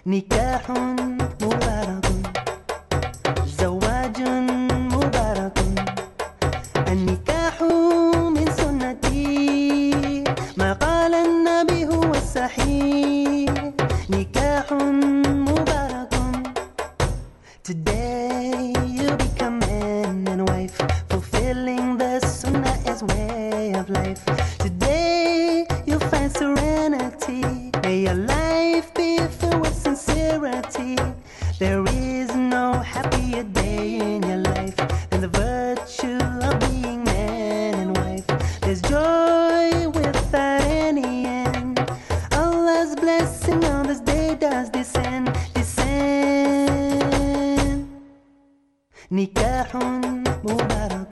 نكاح مبارك زواج مبارك النكاح من سنتي ما قال النبي هو الصحيح نكاح مبارك Today you become man and wife fulfilling the sunnah as way of life Today you'll find serenity May your life be filled with sincerity There is no happier day in your life than the virtue of being man and wife There's joy without any end Allah's blessing on this day does descend نكاح مبارك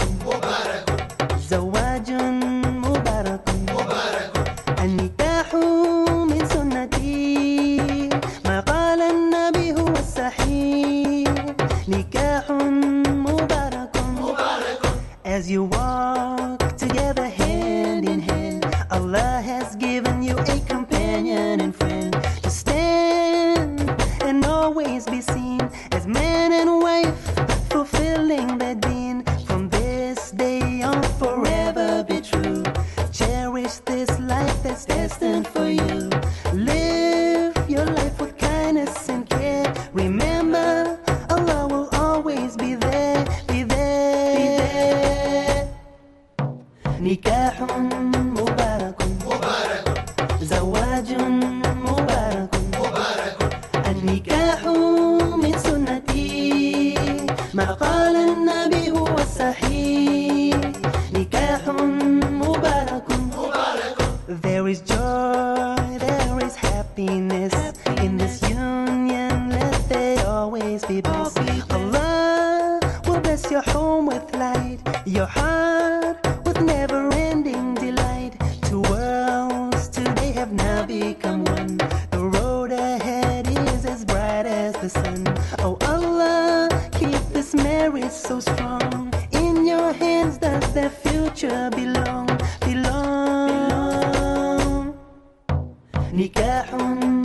زواج مبارك النكاح من سنتي ما قال النبي هو الصحيح نكاح مبارك As you walk together hand in hand Allah has given you a companion and friend To stand and always be seen as man and wife fulfilling the deen from this day on forever be true cherish this life that's destined for you live your life with kindness and care remember Allah will always be there نكاح مبارك زواج مبارك النكاح من سنتي ما قال النبي هو الصحيح نكاح مبارك There is joy, there is happiness in this union let there always be bliss Allah will bless your home with light your heart with never-ending delight Two worlds today have now become one The road ahead is as bright as the sun Oh Allah keep this marriage so strong In your hands does the future belong نكاح